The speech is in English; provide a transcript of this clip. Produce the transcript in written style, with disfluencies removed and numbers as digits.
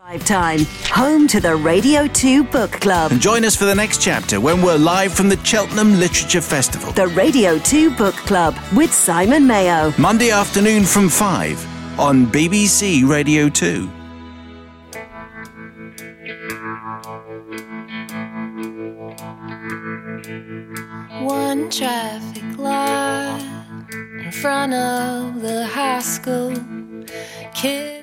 Time, home to the Radio 2 Book Club. And join us for the next chapter when we're live from the Cheltenham Literature Festival. The Radio 2 Book Club with Simon Mayo. Monday afternoon from 5 on BBC Radio 2. One traffic light in front of the high school. Kids